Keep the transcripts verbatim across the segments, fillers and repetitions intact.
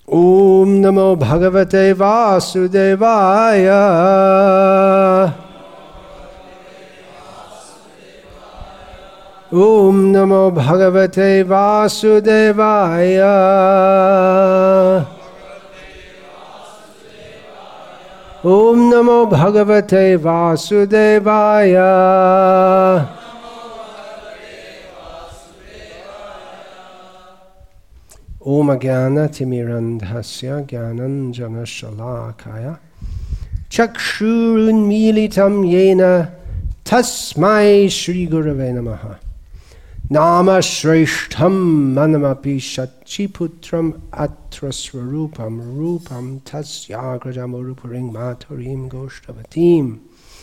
Om Namo Bhagavate Vasudevaya. Om Namo Bhagavate Vasudevaya. Om Namo Bhagavate Vasudevaya. Om Jnana Timirandhasya Jnananjana Shalakaya Chakshurunmilitam Yena Tasmai Shri Gurave Namaha. Nama Shreshtham Manamapi Shachiputram Atraswarupam Rupam Tasyagrajam Urupuring Maturim Goshtavatim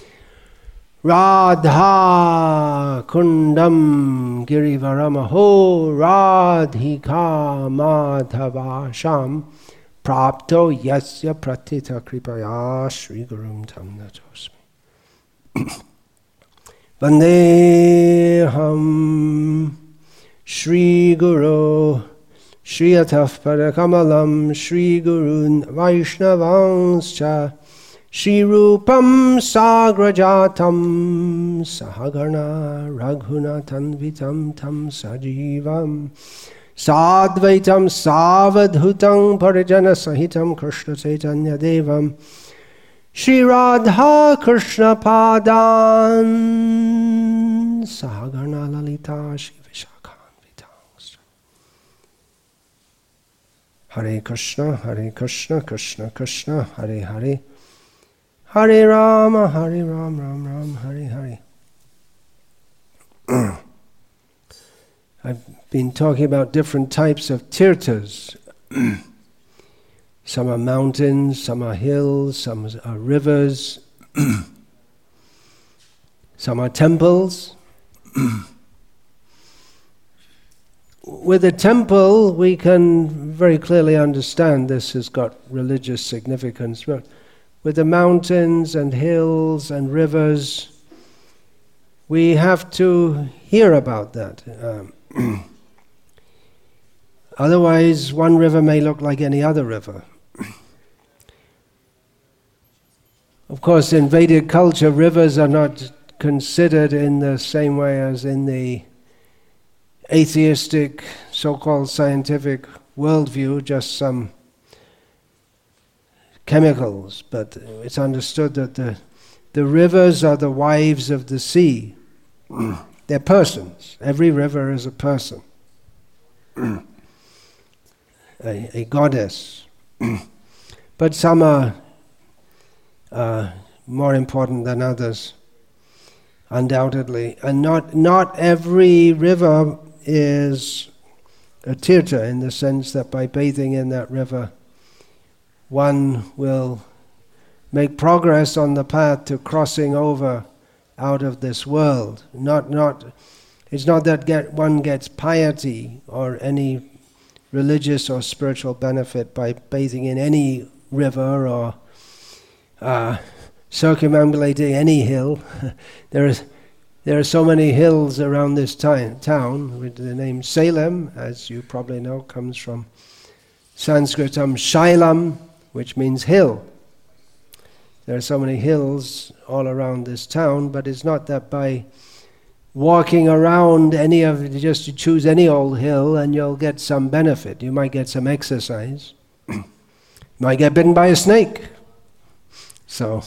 Radha Kundam Girivaramaho Radhika Madhavasham Prapto Yasya Pratita Kripaya Shri Gurum Tam Natosmi Vandeham Shri Guru Shri Ataf Parakamalam Shri Gurun Vaishnavanscha Shri Rupam Sagrajatam Sahagarna Raghunathanvitam Tam Sajivam Sadvaitam Savadhutam Parijana Sahitam Krishna Chaitanya Devam Shri Radha Krishna Padan Sahagarna Lalita Shri Vishakhanvitam. Hare Krishna, Hare Krishna, Krishna Krishna, Hare Hare, Hare Rama, Hare Ram, Ram Ram, Hare Hare. I've been talking about different types of tirthas. Some are mountains, some are hills, some are rivers, some are temples. With a temple, we can very clearly understand this has got religious significance. But with the mountains and hills and rivers, we have to hear about that. Um, otherwise, one river may look like any other river. Of course, in Vedic culture, rivers are not considered in the same way as in the atheistic, so-called scientific worldview, just some chemicals, but it's understood that the, the rivers are the wives of the sea. They're persons. Every river is a person, a, a goddess. But some are uh, more important than others, undoubtedly. And not, not every river is a tirtha in the sense that by bathing in that river, one will make progress on the path to crossing over out of this world. Not, not, it's not that get, one gets piety or any religious or spiritual benefit by bathing in any river or uh, circumambulating any hill. there is, there are so many hills around this t- town. With the name Salem, as you probably know, comes from Sanskritam Shailam, which means hill. There are so many hills all around this town, but it's not that by walking around any of, just to choose any old hill and you'll get some benefit. You might get some exercise. You might get bitten by a snake. So,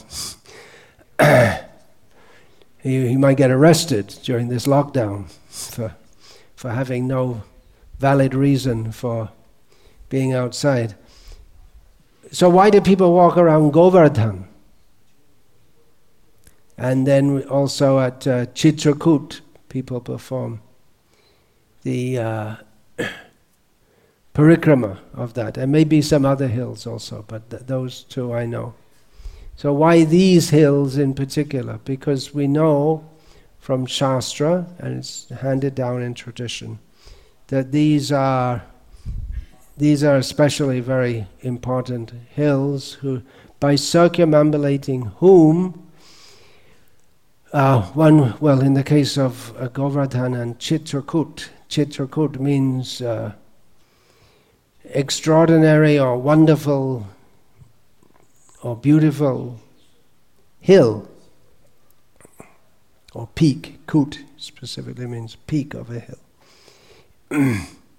you, you might get arrested during this lockdown for, for having no valid reason for being outside. So why do people walk around Govardhan? And then also at uh, Chitrakoot, people perform the uh, parikrama of that. And maybe some other hills also, but th- those two I know. So why these hills in particular? Because we know from Shastra, and it's handed down in tradition, that these are these are especially very important hills, who, by circumambulating whom, Uh, one, well, in the case of uh, Govardhan and Chitrakoot, Chitrakoot means uh, extraordinary or wonderful or beautiful hill or peak. Kut specifically means peak of a hill.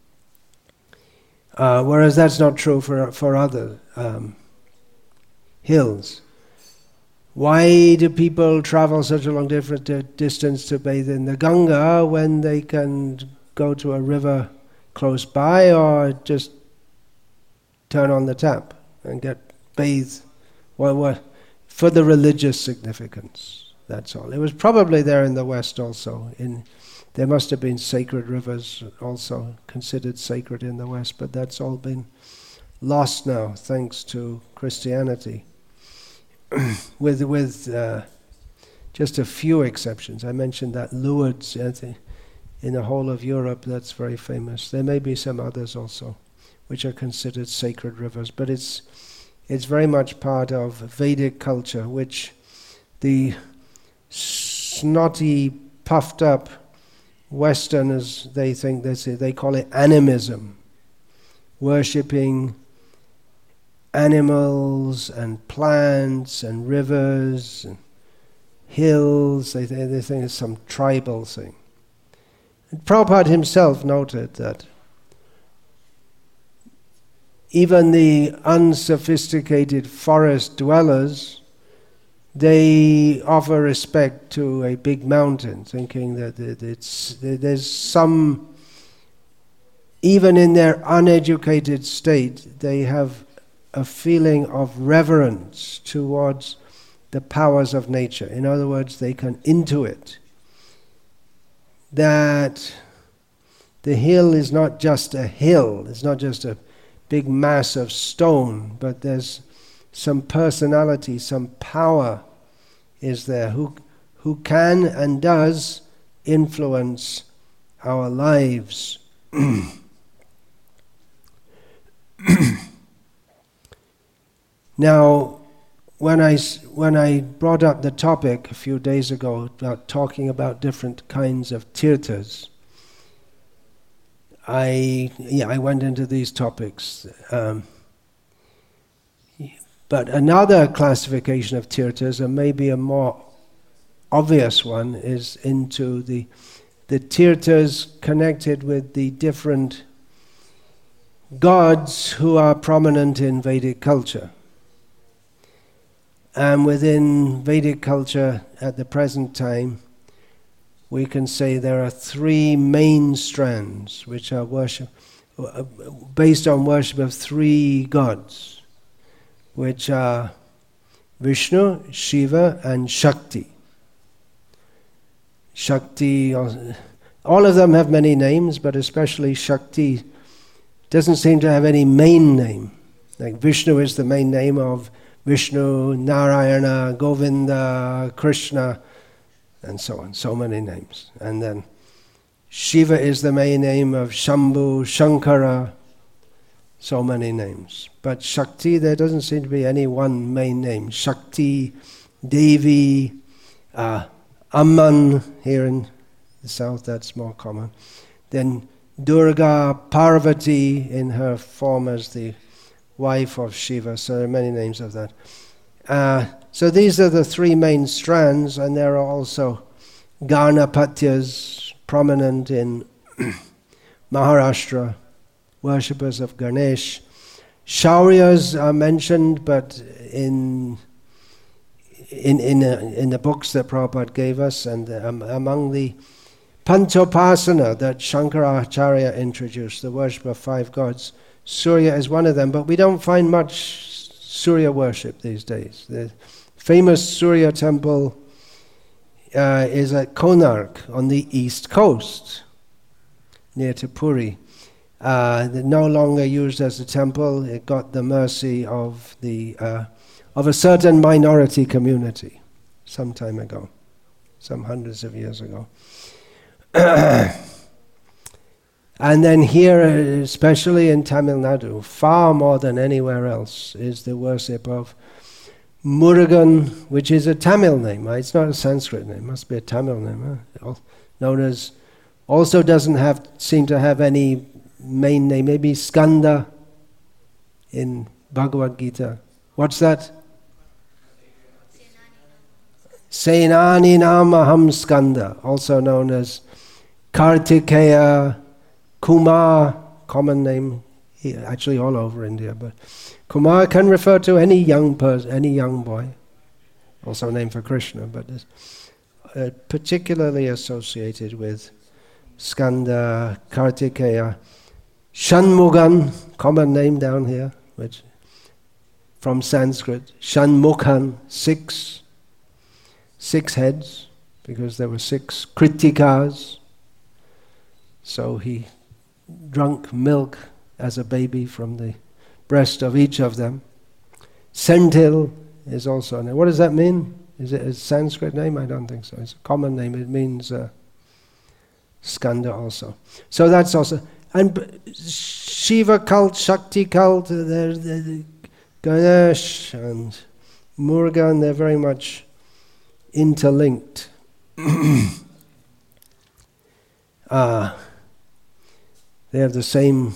uh, whereas that's not true for for other um, hills. Why do people travel such a long different uh, distance to bathe in the Ganga when they can go to a river close by or just turn on the tap and get bathed? Well, what, for the religious significance, that's all. It was probably there in the West also. In there must have been sacred rivers also considered sacred in the West, but that's all been lost now thanks to Christianity. with with uh, just a few exceptions. I mentioned that Lourdes in the whole of Europe, that's very famous. There may be some others also, which are considered sacred rivers, but it's it's very much part of Vedic culture, which the snotty, puffed up Westerners, they think this is, they call it animism, worshipping animals and plants and rivers and hills. They, they, they think it's some tribal thing. And Prabhupada himself noted that even the unsophisticated forest dwellers, they offer respect to a big mountain, thinking that it's, there's some, even in their uneducated state, they have a feeling of reverence towards the powers of nature. In other words, they can intuit that the hill is not just a hill, it's not just a big mass of stone, but there's some personality, some power is there who who can and does influence our lives. Now, when I, when I brought up the topic a few days ago about talking about different kinds of tirthas, I yeah I went into these topics. Um, but another classification of tirthas, and maybe a more obvious one, is into the the tirthas connected with the different gods who are prominent in Vedic culture. And within Vedic culture at the present time, we can say there are three main strands which are worship, based on worship of three gods, which are Vishnu, Shiva, and Shakti. Shakti, all of them have many names, but especially Shakti doesn't seem to have any main name. Like Vishnu is the main name of Vishnu, Narayana, Govinda, Krishna, and so on, so many names. And then Shiva is the main name of Shambhu, Shankara, so many names. But Shakti, there doesn't seem to be any one main name. Shakti, Devi, uh, Amman, here in the south, that's more common. Then Durga, Parvati in her form as the wife of Shiva, so there are many names of that. Uh, so these are the three main strands, and there are also Ganapatyas prominent in Maharashtra, worshippers of Ganesh. Shauryas are mentioned, but in in in, uh, in the books that Prabhupada gave us, and um, among the Panchopasana that Shankaracharya introduced, the worship of five gods, Surya is one of them, but we don't find much Surya worship these days. The famous Surya temple uh, is at Konark on the east coast, near to Puri. Uh, no longer used as a temple. It got the mercy of the uh, of a certain minority community some time ago, some hundreds of years ago. And then here, especially in Tamil Nadu, far more than anywhere else, is the worship of Murugan, which is a Tamil name. It's not a Sanskrit name, it must be a Tamil name. Huh? Known as, also doesn't have seem to have any main name, maybe Skanda, in Bhagavad Gita. What's that? Senani Namaham Skanda, also known as Kartikeya, Kumar, common name actually all over India, but Kumar can refer to any young person, any young boy, also named for Krishna, but is uh, particularly associated with Skanda, Kartikeya, Shanmugan, common name down here, which from Sanskrit, Shanmukhan, six, six heads, because there were six Kritikas, so he drunk milk as a baby from the breast of each of them. Senthil is also a name. What does that mean? Is it a Sanskrit name? I don't think so. It's a common name. It means uh, Skanda also. So that's also... And Shiva cult, Shakti cult, they're, they're, Ganesh and Murugan, they're very much interlinked. uh, they have the same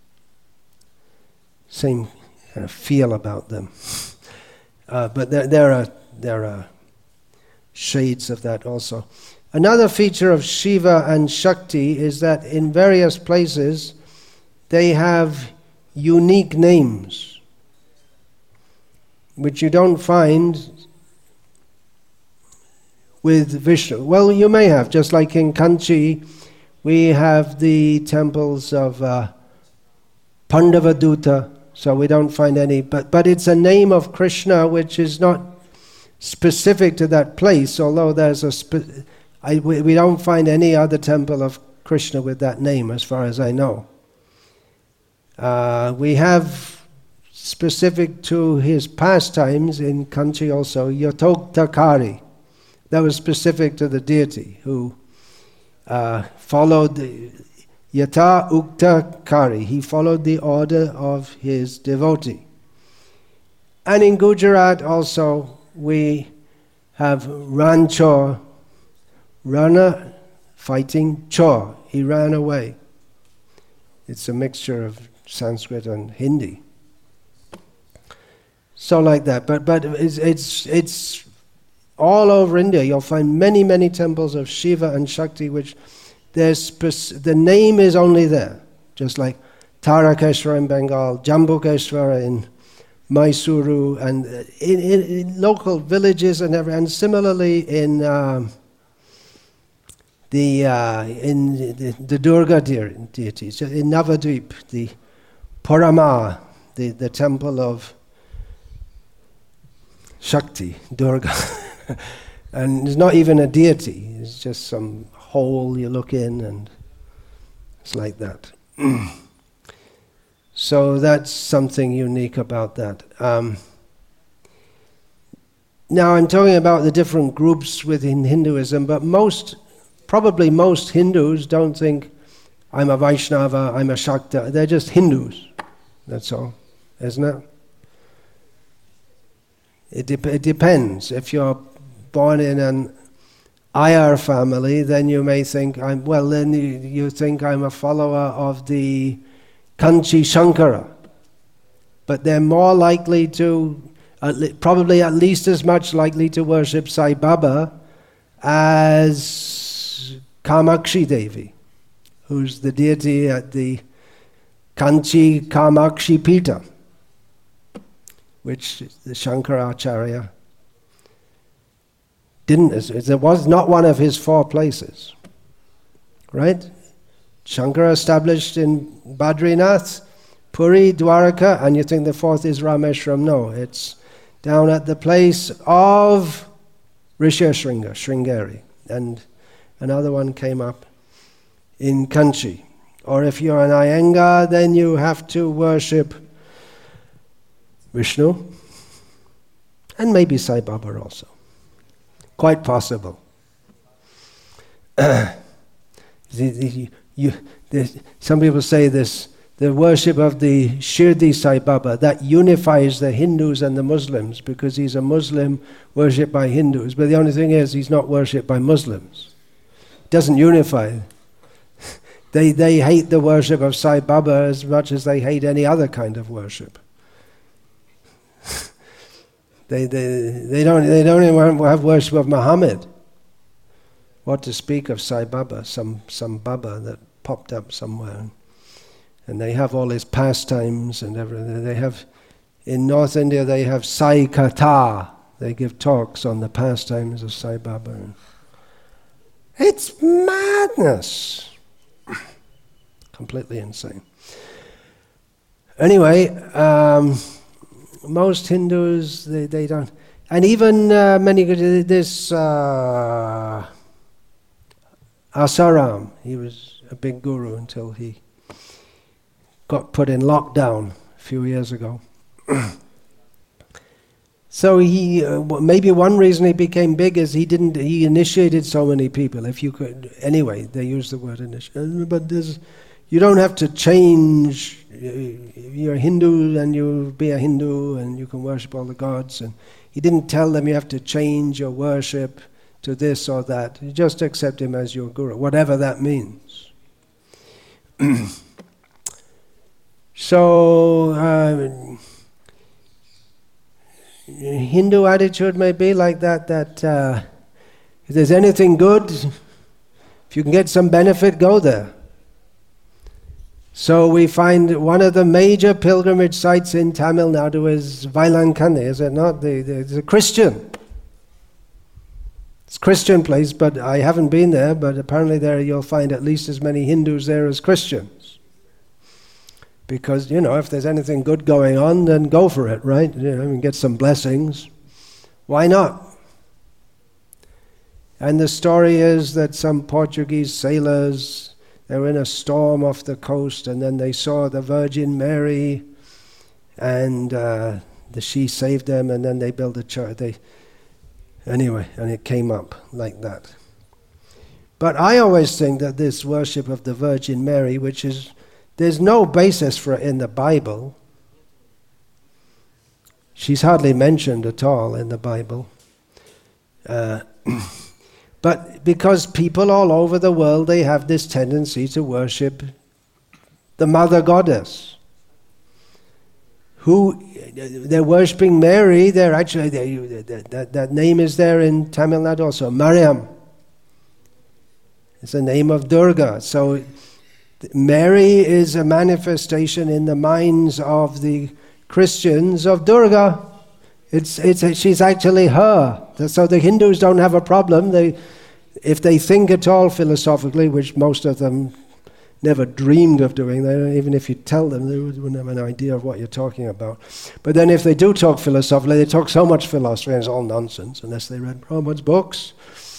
same kind of feel about them. Uh, but there, there are there are shades of that also. Another feature of Shiva and Shakti is that in various places they have unique names, which you don't find with Vishnu. Well, you may have, just like in Kanchi, we have the temples of uh, Pandavaduta, so we don't find any, but, but it's a name of Krishna which is not specific to that place, although there's a spe- I, we, we don't find any other temple of Krishna with that name as far as I know. Uh, we have specific to his pastimes in Kanchi also, Yatoktakari. That was specific to the deity who uh, followed the Yata Ukta Kari. He followed the order of his devotee. And in Gujarat also we have Ranchor, runner fighting Chor. He ran away. It's a mixture of Sanskrit and Hindi. So like that. But but it's it's it's all over India. You'll find many many temples of Shiva and Shakti which there's spec- the name is only there. Just like Tarakeshwara in Bengal, Jambukeshwara in Mysuru, and in, in, in local villages and every, and similarly in um, the uh, in the, the Durga de- deities in Navadvip, the Parama, the, the temple of Shakti, Durga, and it's not even a deity; it's just some hole you look in, and it's like that. So that's something unique about that. Um, now I'm talking about the different groups within Hinduism, but most, probably most Hindus don't think I'm a Vaishnava, I'm a Shakta. They're just Hindus. That's all, isn't it? It, de- it depends. If you're born in an Iyer family, then you may think I'm, well, then you, you think I'm a follower of the Kanchi Shankara. But they're more likely to, at le- probably at least as much likely to worship Sai Baba as Kamakshi Devi, who's the deity at the Kanchi Kamakshi Pita, which the Shankaracharya didn't, it was not one of his four places, right? Shankara established in Badrinath, Puri, Dwaraka, and you think the fourth is Rameshwaram. No, it's down at the place of Risheshringa, Sringeri, and another one came up in Kanchi. Or if you're an Iyengar, then you have to worship Vishnu, and maybe Sai Baba also. Quite possible. the, the, you, the, some people say this, the worship of the Shirdi Sai Baba, that unifies the Hindus and the Muslims, because he's a Muslim worshipped by Hindus. But the only thing is, he's not worshipped by Muslims. It doesn't unify. They, they hate the worship of Sai Baba as much as they hate any other kind of worship. They, they, they don't they don't even have worship of Muhammad. What to speak of Sai Baba, some some Baba that popped up somewhere. And they have all his pastimes and everything. They have, in North India, they have Sai Katha. They give talks on the pastimes of Sai Baba. It's madness. Completely insane. Anyway, um, most Hindus, they, they don't. And even uh, many, this uh, Asaram, he was a big guru until he got put in lockdown a few years ago. So he, uh, maybe one reason he became big is he didn't, he initiated so many people. If you could, anyway, they use the word initiate, but there's, you don't have to change. You're a Hindu and you be a Hindu and you can worship all the gods. And he didn't tell them you have to change your worship to this or that. You just accept him as your guru, whatever that means. So, uh, Hindu attitude may be like that, that uh, if there's anything good, if you can get some benefit, go there. So we find one of the major pilgrimage sites in Tamil Nadu is Vailankani, is it not? The, the, it's a Christian. It's a Christian place, but I haven't been there, but apparently there you'll find at least as many Hindus there as Christians. Because, you know, if there's anything good going on, then go for it, right? You know, and get some blessings. Why not? And the story is that some Portuguese sailors, they were in a storm off the coast, and then they saw the Virgin Mary, and uh, the, she saved them, and then they built a church. They, anyway, and it came up like that. But I always think that this worship of the Virgin Mary, which is, there's no basis for it in the Bible. She's hardly mentioned at all in the Bible. Uh, but because people all over the world, they have this tendency to worship the Mother Goddess. Who, they're worshipping Mary, they're actually, they, that, that, that name is there in Tamil Nadu also, Mariam. It's the name of Durga. So Mary is a manifestation in the minds of the Christians of Durga. It's it's a, she's actually her. So the Hindus don't have a problem. They, if they think at all philosophically, which most of them never dreamed of doing, they don't, even if you tell them, they wouldn't have an idea of what you're talking about. But then if they do talk philosophically, they talk so much philosophy, and it's all nonsense, unless they read Prabhupada's books,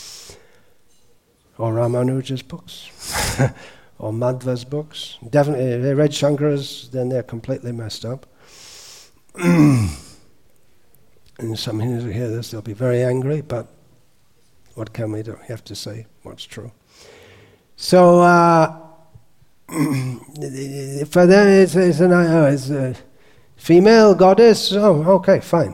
or Ramanuja's books. Or Madhva's books. Definitely, if they read Shankara's, then they're completely messed up. And some Hindus will hear this, they'll be very angry, but what can we do? You have to say what's true. So, uh, for them, it's, it's, an, uh, it's a female goddess. Oh, okay, fine.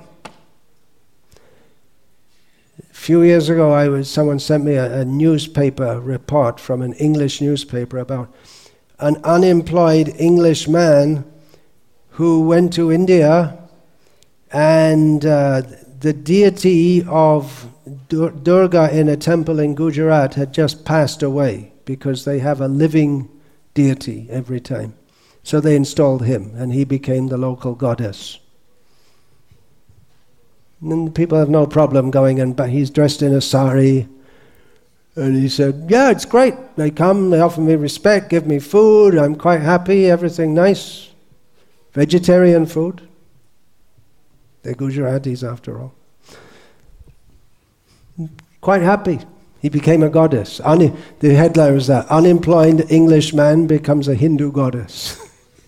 A few years ago, I was someone sent me a, a newspaper report from an English newspaper about an unemployed English man who went to India, and uh, the deity of Dur- Durga in a temple in Gujarat had just passed away because they have a living deity every time. So they installed him, and he became the local goddess. And people have no problem going in, but he's dressed in a sari. And he said, yeah, it's great. They come, they offer me respect, give me food, I'm quite happy, everything nice. Vegetarian food. They're Gujaratis after all. Quite happy. He became a goddess. Un- the headline was that, unemployed English man becomes a Hindu goddess.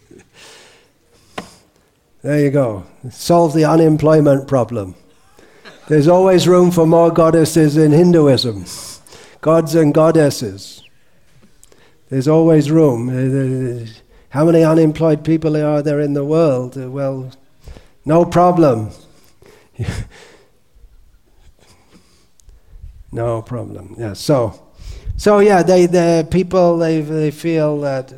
There you go. Solve the unemployment problem. There's always room for more goddesses in Hinduism. Gods and goddesses. There's always room. How many unemployed people are there in the world? Well, no problem. No problem. Yeah. So, so yeah, they the people they they feel that.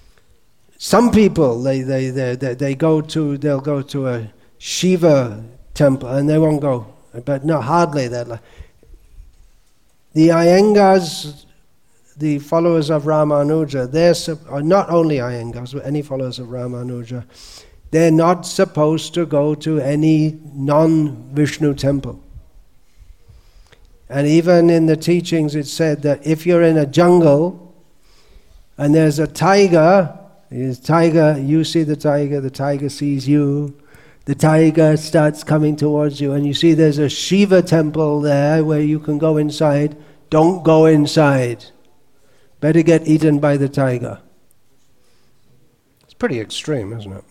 Some people they they they they, they go to they'll go to a Shiva temple, and they won't go. But no, hardly that. The Iyengas, the followers of Ramanuja, they're or not only Iyengas, but any followers of Ramanuja, they're not supposed to go to any non-Vishnu temple. And even in the teachings it said that if you're in a jungle and there's a tiger, is tiger, you see the tiger, the tiger sees you, the tiger starts coming towards you, and you see there's a Shiva temple there where you can go inside, don't go inside. Better get eaten by the tiger. It's pretty extreme, isn't it?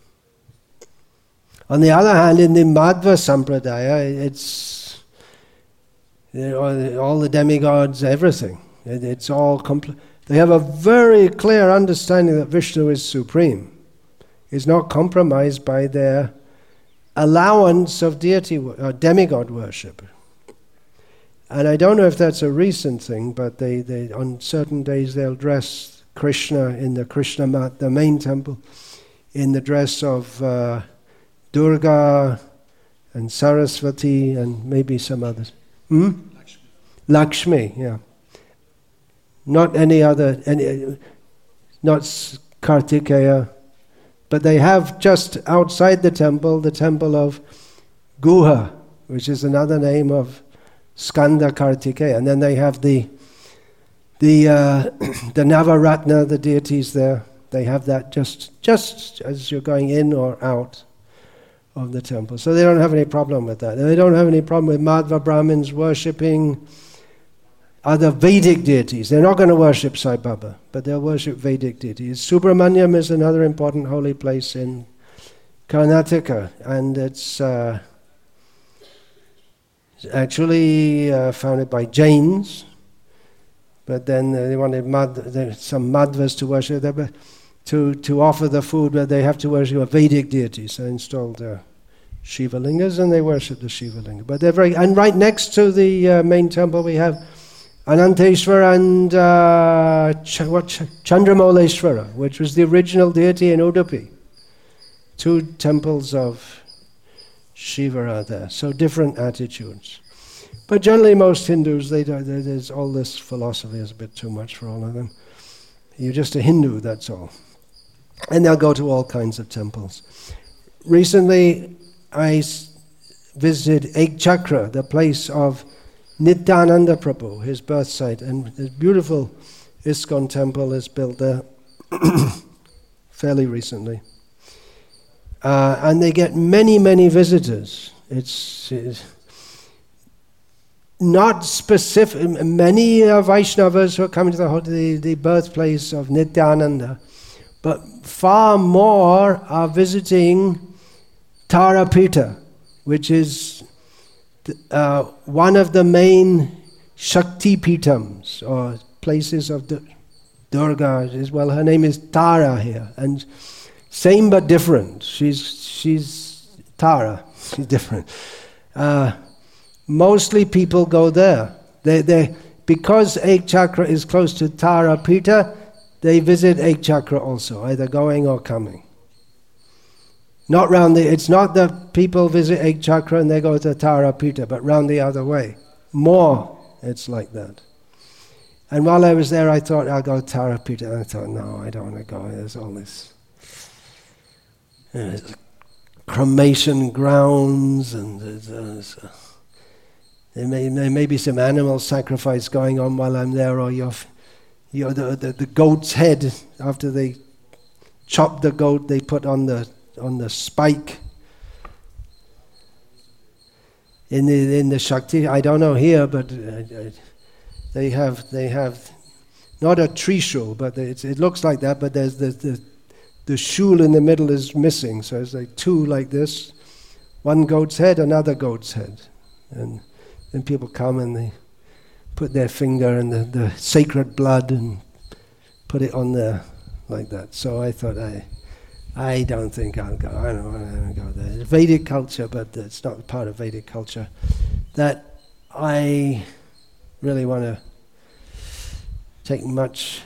On the other hand, in the Madhva Sampradaya, it's you know, all the demigods, everything. It, it's all complete. They have a very clear understanding that Vishnu is supreme. It's not compromised by their allowance of deity or demigod worship. And I don't know if that's a recent thing, but they, they on certain days they'll dress Krishna in the Krishna mat, the main temple, in the dress of uh, Durga and Saraswati and maybe some others. Hmm? Lakshmi. Lakshmi, yeah. Not any other, any, not Kartikeya, but they have just outside the temple, the temple of Guha, which is another name of Skanda Kartikeya. And then they have the the uh, the Navaratna, the deities there. They have that just just as you're going in or out of the temple. So they don't have any problem with that. And they don't have any problem with Madhva Brahmins worshipping other Vedic deities. They're not going to worship Sai Baba, but they'll worship Vedic deities. Subramanyam is another important holy place in Karnataka, and it's uh, actually uh, founded by Jains, but then they wanted Madh- some Madhvas to worship there, but to, to offer the food, but they have to worship a Vedic deity. So they installed uh, Shiva Lingas and they worship the Shiva Linga. But they're very, and right next to the uh, main temple we have Ananteshwara and uh, Ch- what, Ch- Chandramauleshwara, which was the original deity in Udupi. Two temples of Shiva are there, so different attitudes. But generally most Hindus, they, they, there's all this philosophy is a bit too much for all of them. You're just a Hindu, that's all. And they'll go to all kinds of temples. Recently, I s- visited Ekchakra, the place of Nityananda Prabhu, his birth site, and this beautiful ISKCON temple is built there fairly recently. Uh, and they get many, many visitors. It's, it's not specific. Many uh, Vaishnavas who are coming to the, the, the birthplace of Nityananda, but far more are visiting Tarapita, which is uh, one of the main Shakti Pitams, or places of the Durga. As well, her name is Tara here, and same but different. She's she's Tara. She's different. Uh, mostly people go there. They they because Ekchakra is close to Tarapita, they visit Ekchakra also, either going or coming. Not round the. It's not that people visit Ekchakra and they go to Tarapita, but round the other way. More, it's like that. And while I was there, I thought I'll go to Tarapita. And I thought, no, I don't want to go. There's all this you know, cremation grounds, and there's, there's, uh, there may there may be some animal sacrifice going on while I'm there, or you're, you're the, the the goat's head after they chop the goat, they put on the on the spike in the in the Shakti. I don't know here, but uh, they have they have not a trishul, but it's, it looks like that. But there's the the the shul in the middle is missing, so it's like two like this, one goat's head, another goat's head, and then people come and they put their finger in the, the sacred blood and put it on there like that. So I thought I. I don't think I'll go. I don't want to go there. It's Vedic culture, but it's not part of Vedic culture that I really want to take much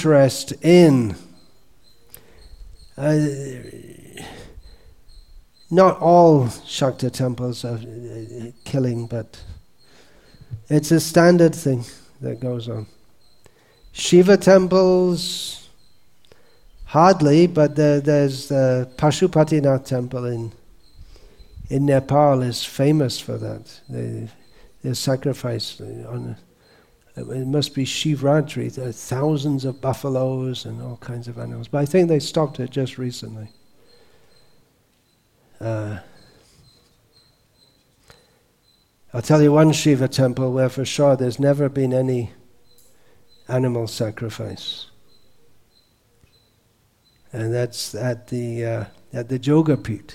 interest in. Uh, not all Shakta temples are uh, killing, but it's a standard thing that goes on. Shiva temples, hardly, but there, there's the Pashupatinath temple in in Nepal is famous for that. They, they sacrifice on, it must be Shivratri, there are thousands of buffaloes and all kinds of animals. But I think they stopped it just recently. Uh, I'll tell you one Shiva temple where for sure there's never been any animal sacrifice. And that's at the uh, at the Jogapith.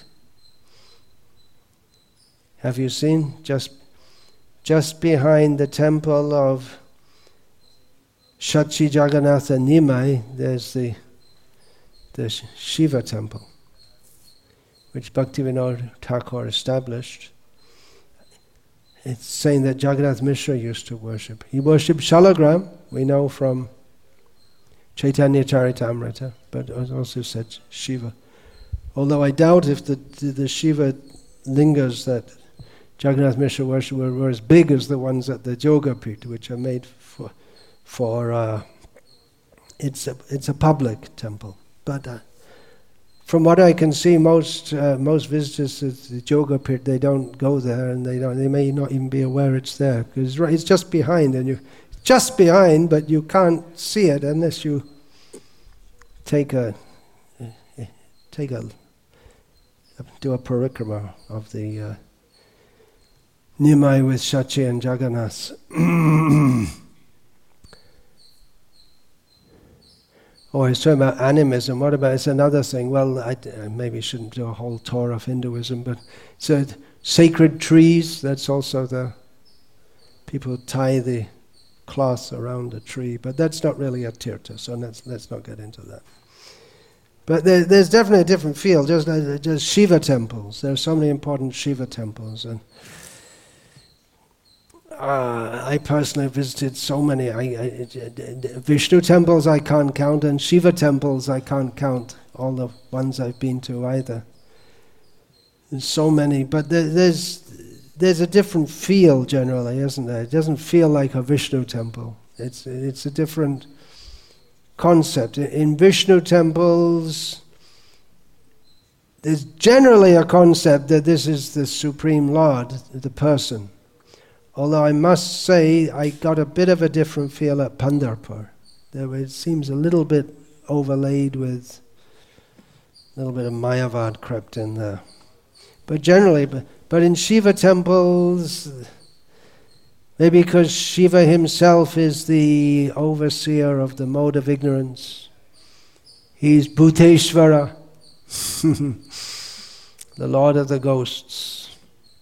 Have you seen? Just just behind the temple of Shachi Jagannatha Nimai, there's the the Shiva temple, which Bhaktivinoda Thakur established. It's saying that Jagannath Mishra used to worship. He worshipped Shalagram, we know from Chaitanya Charitamrita, but it also said Shiva. Although I doubt if the the, the Shiva lingas that Jagannath Mishra worshipped were, were as big as the ones at the Jogapith, which are made for for uh, it's a it's a public temple. But uh, from what I can see, most uh, most visitors to the Jogapith, they don't go there, and they don't. They may not even be aware it's there because it's just behind, and you just behind, but you can't see it unless you take a take a do a parikrama of the uh, Nimai with Shachi and Jagannath. Oh, I was talking about animism. What about, it's another thing. Well, I uh, maybe shouldn't do a whole tour of Hinduism, but so sacred trees, that's also the, people tie the cloth around a tree, but that's not really a tirtha, so let's, let's not get into that. But there, there's definitely a different feel, just, uh, just Shiva temples. There are so many important Shiva temples, and Uh, I personally visited so many. I, I, Vishnu temples I can't count, and Shiva temples I can't count, all the ones I've been to either. There's so many, but there, there's there's a different feel generally, isn't there? It doesn't feel like a Vishnu temple. It's it's a different concept. In Vishnu temples, there's generally a concept that this is the Supreme Lord, the person. Although I must say, I got a bit of a different feel at Pandharpur. There it seems a little bit overlaid with a little bit of Mayavad crept in there. But generally, but, but in Shiva temples, maybe because Shiva himself is the overseer of the mode of ignorance. He's Bhuteshvara, the Lord of the ghosts.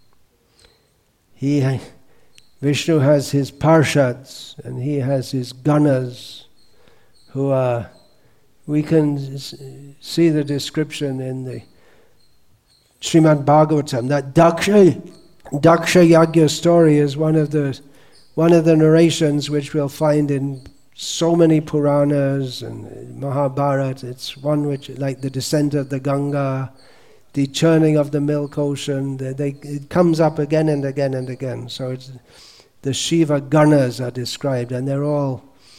He... Vishnu has his parshads and he has his ganas, who are, we can see the description in the Srimad Bhagavatam. That Daksha, Daksha Yagya story is one of the one of the narrations which we'll find in so many Puranas and Mahabharata. It's one which, like the descent of the Ganga, the churning of the milk ocean, they, they, it comes up again and again and again. So it's the Shiva Ganas are described, and they're all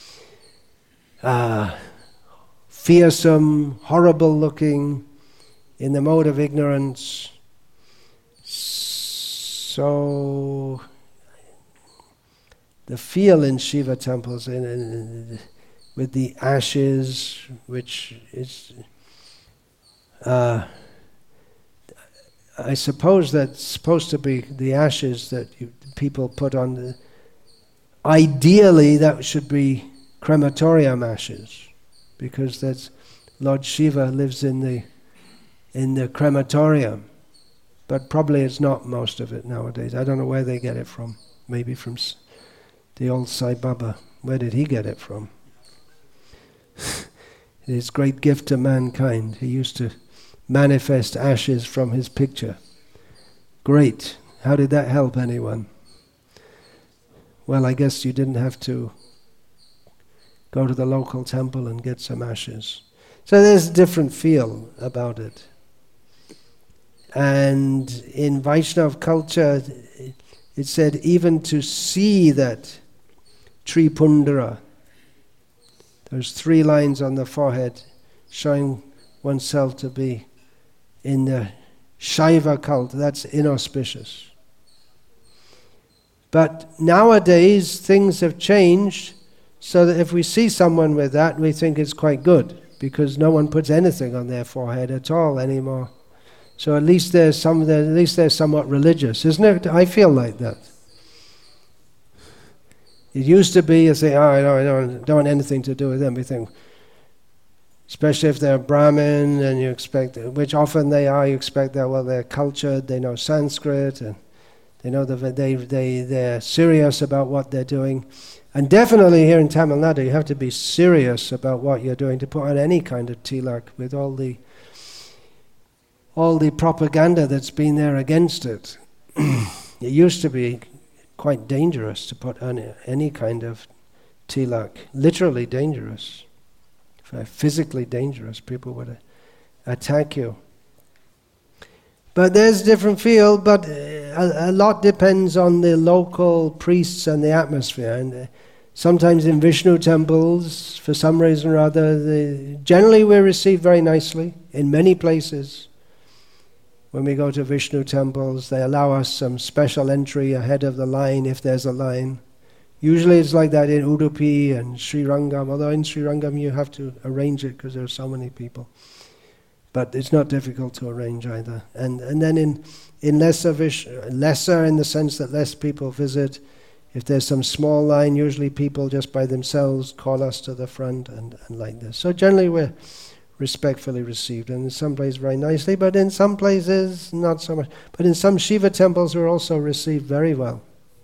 uh, fearsome, horrible-looking, in the mode of ignorance. So the feel in Shiva temples, in, in, with the ashes, which is, uh, I suppose that's supposed to be the ashes that you, people put on the, ideally that should be crematorium ashes, because that's Lord Shiva lives in the in the crematorium, but probably it's not most of it nowadays. I don't know where they get it from. Maybe from the old Sai Baba. Where did he get it from? His great gift to mankind. He used to manifest ashes from his picture. Great. How did that help anyone? Well, I guess you didn't have to go to the local temple and get some ashes. So there's a different feel about it. And in Vaishnava culture, it said even to see that Tripundara, there's three lines on the forehead showing oneself to be in the Shaiva cult, that's inauspicious. But nowadays things have changed so that if we see someone with that, we think it's quite good, because no one puts anything on their forehead at all anymore. So at least they're some, at least they're somewhat religious, isn't it? I feel like that. It used to be, you say, oh, I don't, I don't, don't want anything to do with them. We think, especially if they're Brahmin, and you expect, which often they are, you expect that, well, they're cultured, they know Sanskrit, and they know that they, they, they're serious about what they're doing. And definitely here in Tamil Nadu, you have to be serious about what you're doing to put on any kind of tilak, with all the all the propaganda that's been there against it. It used to be quite dangerous to put on any kind of tilak, literally dangerous, physically dangerous. People would attack you. But there's a different field, but a, a lot depends on the local priests and the atmosphere. And sometimes in Vishnu temples, for some reason or other, the, generally we're received very nicely in many places. When we go to Vishnu temples, they allow us some special entry ahead of the line, if there's a line. Usually it's like that in Udupi and Srirangam, although in Srirangam you have to arrange it because there are so many people. But it's not difficult to arrange either. And and then in, in lesser, Vish, lesser in the sense that less people visit, if there's some small line, usually people just by themselves call us to the front and, and like this. So generally we're respectfully received, and in some places very nicely, but in some places not so much. But in some Shiva temples we're also received very well.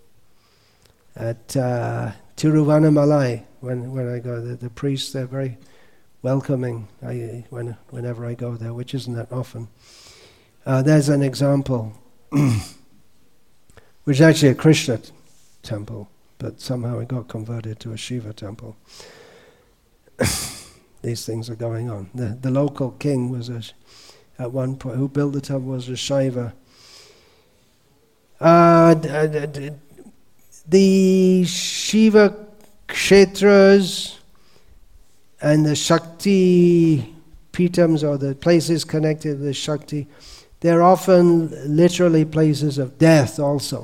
At uh, Tiruvannamalai, when, when I go, the, the priests, they're very welcoming I, when, whenever I go there, which isn't that often. Uh, there's an example, which is actually a Krishna t- temple, but somehow it got converted to a Shiva temple. These things are going on. The, the local king was a, at one point, who built the temple was a Shaiva. Uh, d- d- d- the Shiva kshetras and the Shakti pitams, or the places connected to the Shakti, they're often literally places of death also.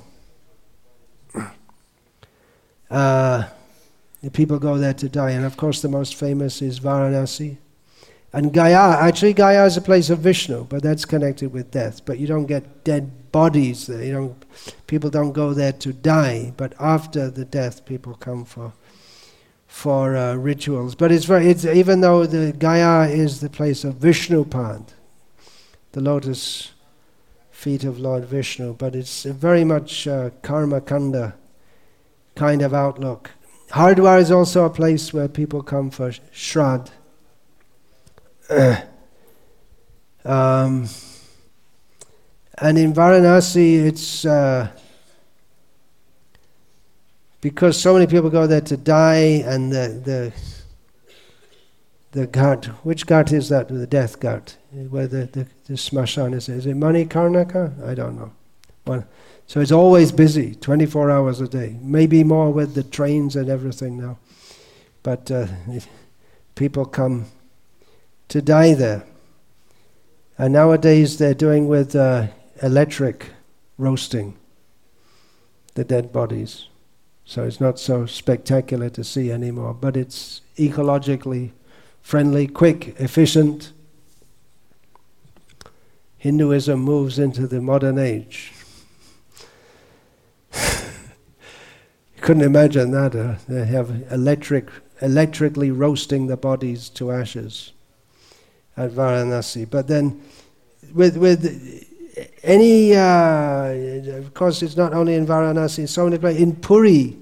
Uh, the people go there to die, and of course the most famous is Varanasi. And Gaya, actually Gaya is a place of Vishnu, but that's connected with death. But you don't get dead bodies there. You don't, people don't go there to die, but after the death people come for for uh, rituals. But it's very, it's, even though the Gaya is the place of Vishnupad, the lotus feet of Lord Vishnu, but it's a very much uh, karma kanda kind of outlook. Hardwar is also a place where people come for Shrad. um, and in Varanasi, it's uh, because so many people go there to die, and the the the ghat, which ghat is that? The death ghat, where the the, the smashan is. Is it Manikarnaka? I don't know. One. So it's always busy, twenty-four hours a day. Maybe more with the trains and everything now. But uh, people come to die there. And nowadays they're doing with uh, electric roasting the dead bodies. So it's not so spectacular to see anymore, but it's ecologically friendly, quick, efficient. Hinduism moves into the modern age. You couldn't imagine that. Uh, they have electric, electrically roasting the bodies to ashes at Varanasi. But then, with with any, uh, of course, it's not only in Varanasi. So many places in Puri,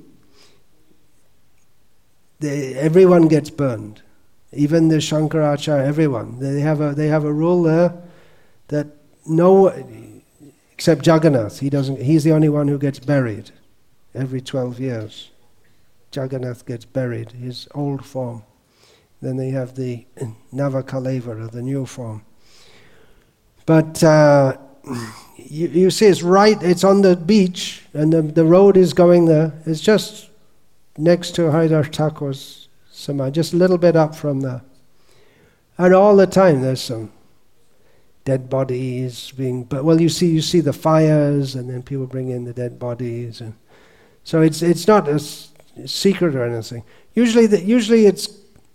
they, everyone gets burned, even the Shankaracharya. Everyone. They have a they have a rule there that no, except Jagannath. He doesn't. He's the only one who gets buried. Every twelve years, Jagannath gets buried, his old form. Then they have the Navakaleva, or the new form. But uh, you, you see it's right, it's on the beach, and the, the road is going there. It's just next to Haridhar Thakur's samadhi, just a little bit up from there. And all the time there's some dead bodies being, but well, you see, you see the fires, and then people bring in the dead bodies, and so it's it's not a s- secret or anything. Usually, the, usually it's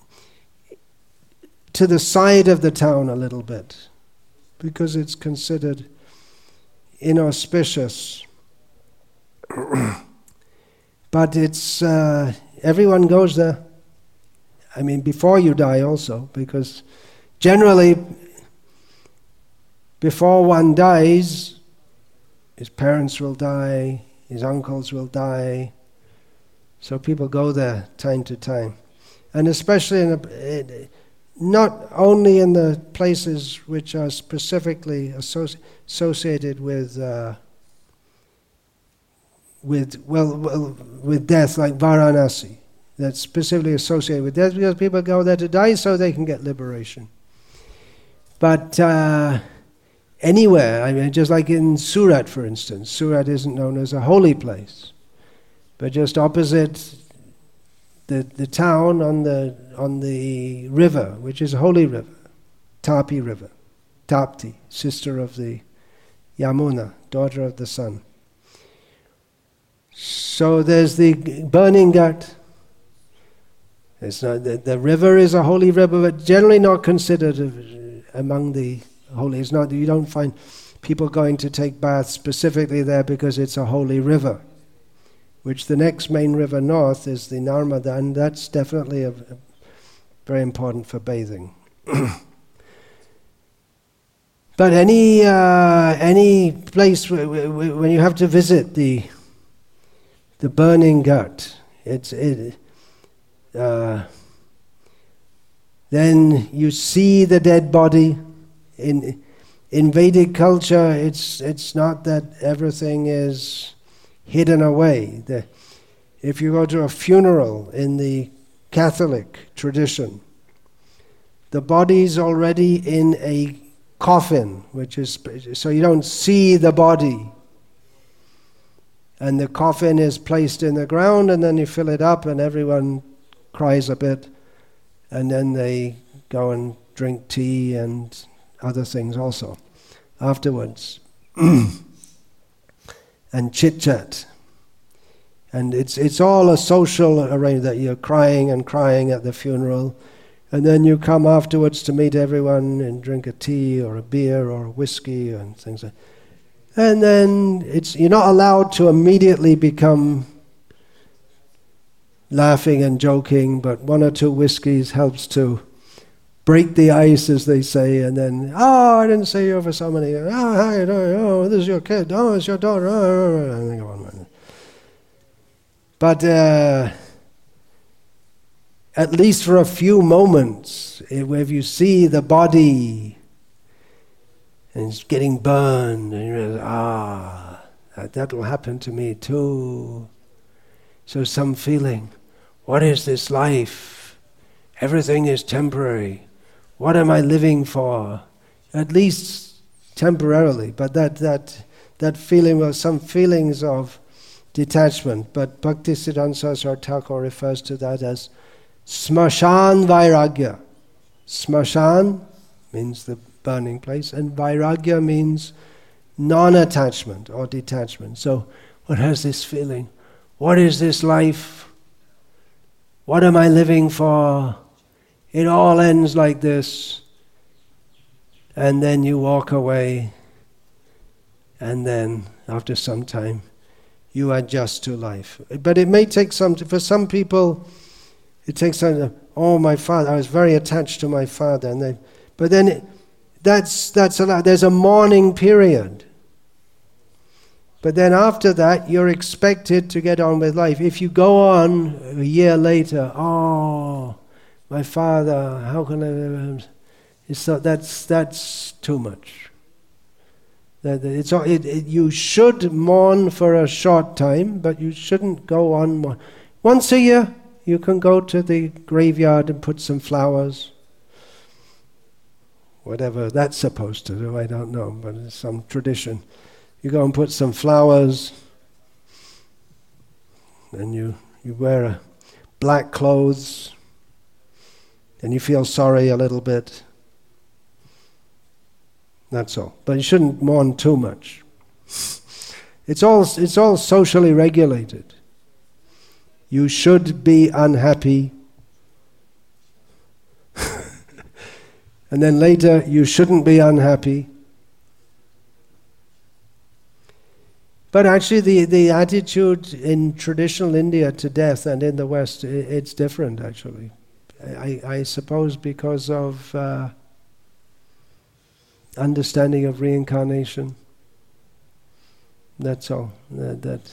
to the side of the town a little bit, because it's considered inauspicious. But it's uh, everyone goes there. I mean, before you die also, because generally, before one dies, his parents will die, his uncles will die, so people go there time to time. And especially, in a, not only in the places which are specifically associ- associated with uh, with well, well with death, like Varanasi, that's specifically associated with death, because people go there to die so they can get liberation. But uh, anywhere, I mean, just like in Surat, for instance, Surat isn't known as a holy place, but just opposite the the town on the on the river, which is a holy river, Tapi River, Tapti, sister of the Yamuna, daughter of the sun. So there's the burning ghat. It's not, the, the river is a holy river, but generally not considered among the holy. It's not, you don't find people going to take baths specifically there because it's a holy river, which the next main river north is the Narmada, and that's definitely a, a very important for bathing. But any uh, any place w- w- when you have to visit the the burning ghat, it's it. Uh, then you see the dead body. In in Vedic culture, it's it's not that everything is hidden away. The, if you go to a funeral in the Catholic tradition, the body's already in a coffin, which is so you don't see the body. And the coffin is placed in the ground, and then you fill it up, and everyone cries a bit, and then they go and drink tea and other things also afterwards, and chit-chat. And it's it's all a social arrangement that you're crying and crying at the funeral, and then you come afterwards to meet everyone and drink a tea or a beer or a whiskey and things like that. And then it's you're not allowed to immediately become laughing and joking, but one or two whiskeys helps to break the ice, as they say, and then, oh, I didn't see you for so many years. Oh, how you doing? Oh, this is your kid. Oh, it's your daughter. Oh, and then go on. But uh, at least for a few moments, if you see the body and it's getting burned, and you realize, ah, that, that will happen to me too. So some feeling, what is this life? Everything is temporary. What am I living for? At least temporarily, but that that that feeling was some feelings of detachment. But Bhaktisiddhanta Saraswati Thakur refers to that as Smashan Vairagya. Smashan means the burning place, and Vairagya means non-attachment or detachment. So one has this feeling, what is this life? What am I living for? It all ends like this. And then you walk away, and then after some time you adjust to life. But it may take some, for some people it takes some, oh, my father, I was very attached to my father, and then, but then it, that's that's a lot. There's a mourning period. But then after that, you're expected to get on with life. If you go on a year later, oh, my father, how can I? It's not, that's that's too much. That it's it, it, you should mourn for a short time, but you shouldn't go on more. Once a year, you can go to the graveyard and put some flowers. whatever that's supposed to do, I don't know, but it's some tradition. You go and put some flowers, and you, you wear a black clothes, and you feel sorry a little bit. That's all. But you shouldn't mourn too much. It's all, it's all socially regulated. You should be unhappy. And then later, you shouldn't be unhappy. But actually, the, the attitude in traditional India to death and in the West, it's different, actually. I, I suppose because of uh, understanding of reincarnation. That's all. That, that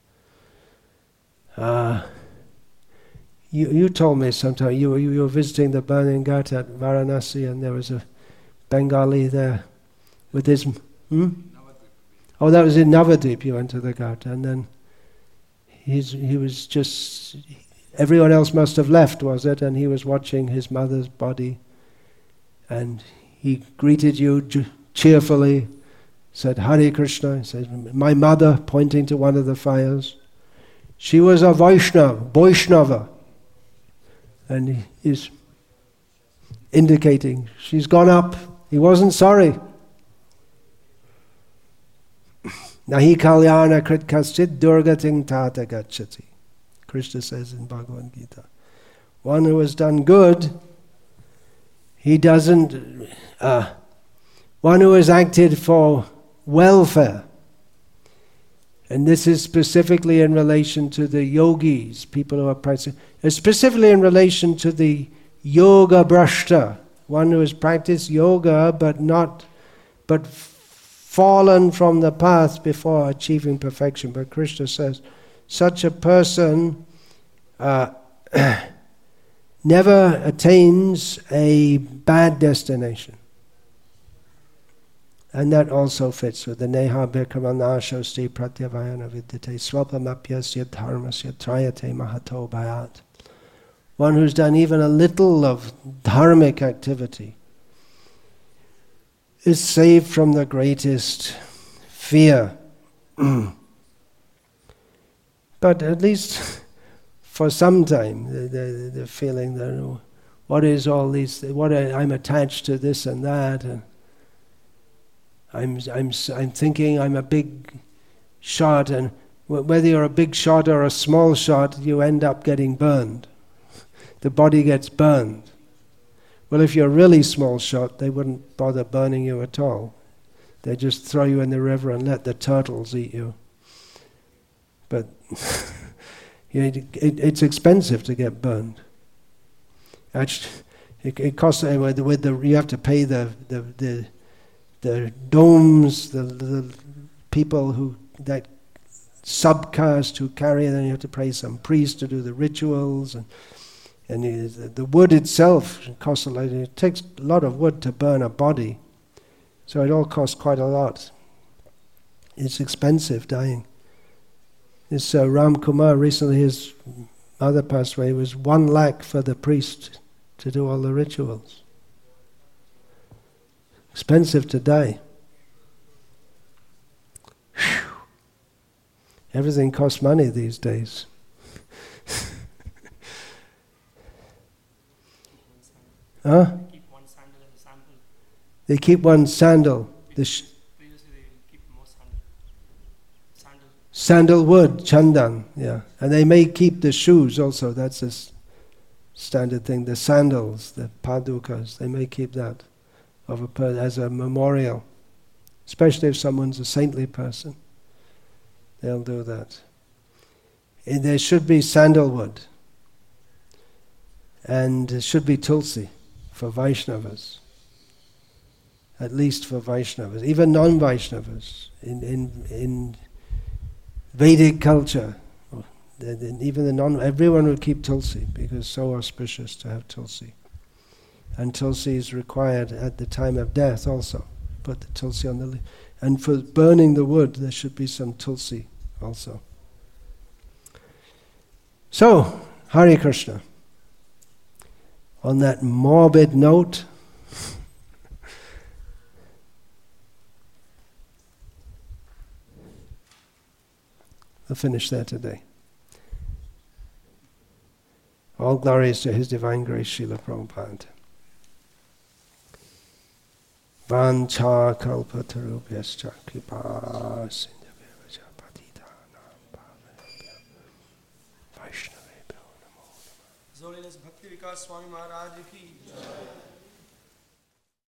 uh, you you told me sometime you, you you were visiting the burning ghat at Varanasi, and there was a Bengali there with his. Hmm? Oh, that was in Navadvip. You went to the ghat, and then he's he was just. Everyone else must have left, was it? And he was watching his mother's body, and he greeted you cheerfully. Said, Hare Krishna. He said, my mother, pointing to one of the fires, she was a Vaishnava, Vaishnava. And he is indicating, she's gone up. He wasn't sorry. Nahi kalyana krit kaschit durgating tata gacchati. Krishna says in Bhagavad Gita. One who has done good, he doesn't, uh, one who has acted for welfare, and this is specifically in relation to the yogis, people who are practicing, specifically in relation to the yoga brashta, one who has practiced yoga but not, but fallen from the path before achieving perfection. But Krishna says, such a person uh, never attains a bad destination. And that also fits with the neha bhikramanaşosti pratyavayana vidyate swapamapyasya dharmasya trayate mahato bhayat. One who's done even a little of dharmic activity is saved from the greatest fear. But at least for some time, the, the, the feeling that, oh, what is all these, what I, I'm attached to this and that, and I'm, I'm, I'm thinking I'm a big shot, and whether you're a big shot or a small shot, you end up getting burned. The body gets burned. Well, if you're a really small shot, they wouldn't bother burning you at all. They just throw you in the river and let the turtles eat you. But you know, it, it, it's expensive to get burned. Actually, it, it costs, uh, with the, with the, you have to pay the the, the the domes, the, the people who, that subcaste who carry it, then you have to pay some priest to do the rituals, and and the, the wood itself costs a lot. It takes a lot of wood to burn a body, so it all costs quite a lot. It's expensive dying. This uh, Ram Kumar, recently his mother passed away, it was one lakh for the priest to do all the rituals. Expensive to die. Whew. Everything costs money these days. Huh? They keep one sandal as a sample. They keep one sandal. The sh- Previously they keep more sandal. Sandal. Sandalwood, chandan, yeah. And they may keep the shoes also, that's a s- standard thing. The sandals, the padukas, they may keep that of a per- as a memorial. Especially if someone's a saintly person. They'll do that. And there should be sandalwood. And there should be tulsi for Vaishnavas. At least for Vaishnavas. Even non-Vaishnavas. In, in, in Vedic culture, even the non, everyone would keep tulsi because it's so auspicious to have tulsi. And tulsi is required at the time of death also. Put the tulsi on the leaf. And for burning the wood, there should be some tulsi also. So, Hare Krishna. On that morbid note, We'll finish there today. All glories to His Divine Grace, Srila Prabhupada. Vancha kalpatarubhyascha kripa sindhyavevacha patitanam pavanebhyo Vaishnavebhyo namo namah. His Holiness Bhakti Vikas Swami Maharaj ki